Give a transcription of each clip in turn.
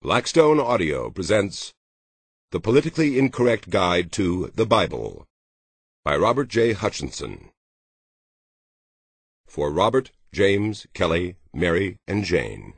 Blackstone Audio presents The Politically Incorrect Guide to the Bible by Robert J. Hutchinson. For Robert, James, Kelly, Mary, and Jane.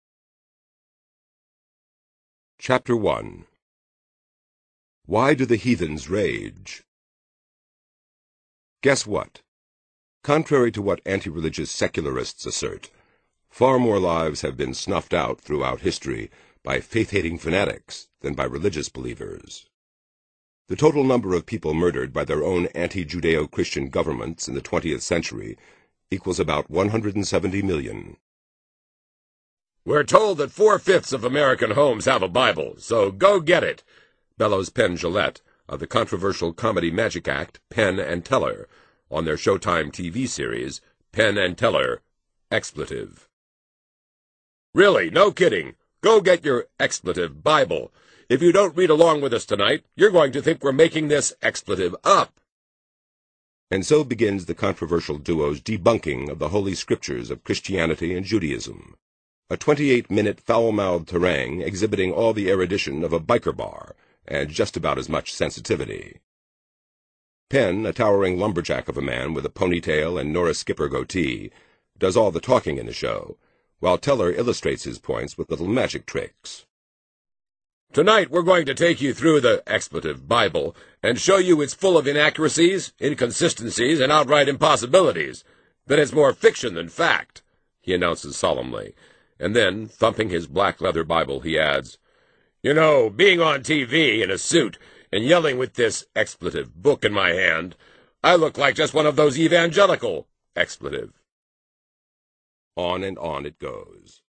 Chapter 1. Why do the heathens rage? Guess what? Contrary to what anti-religious secularists assert, far more lives have been snuffed out throughout history by faith-hating fanatics than by religious believers. The total number of people murdered by their own anti-Judeo-Christian governments in the 20th century equals about 170 million. We're told that 4/5 of American homes have a Bible, so go get it, bellows Penn Jillette of the controversial comedy magic act Penn and Teller on their Showtime TV series Penn and Teller, Expletive. Really, no kidding. Go get your expletive Bible. If you don't read along with us tonight, you're going to think we're making this expletive up. And so begins the controversial duo's debunking of the Holy Scriptures of Christianity and Judaism, a 28-minute foul-mouthed harangue exhibiting all the erudition of a biker bar and just about as much sensitivity. Penn, a towering lumberjack of a man with a ponytail and Nora Skipper goatee, does all the talking in the show, while Teller illustrates his points with little magic tricks. Tonight we're going to take you through the expletive Bible and show you it's full of inaccuracies, inconsistencies, and outright impossibilities, that it's more fiction than fact, he announces solemnly, and then, thumping his black leather Bible, he adds, "You know, being on TV in a suit and yelling with this expletive book in my hand, I look like just one of those evangelical expletive." On and on it goes.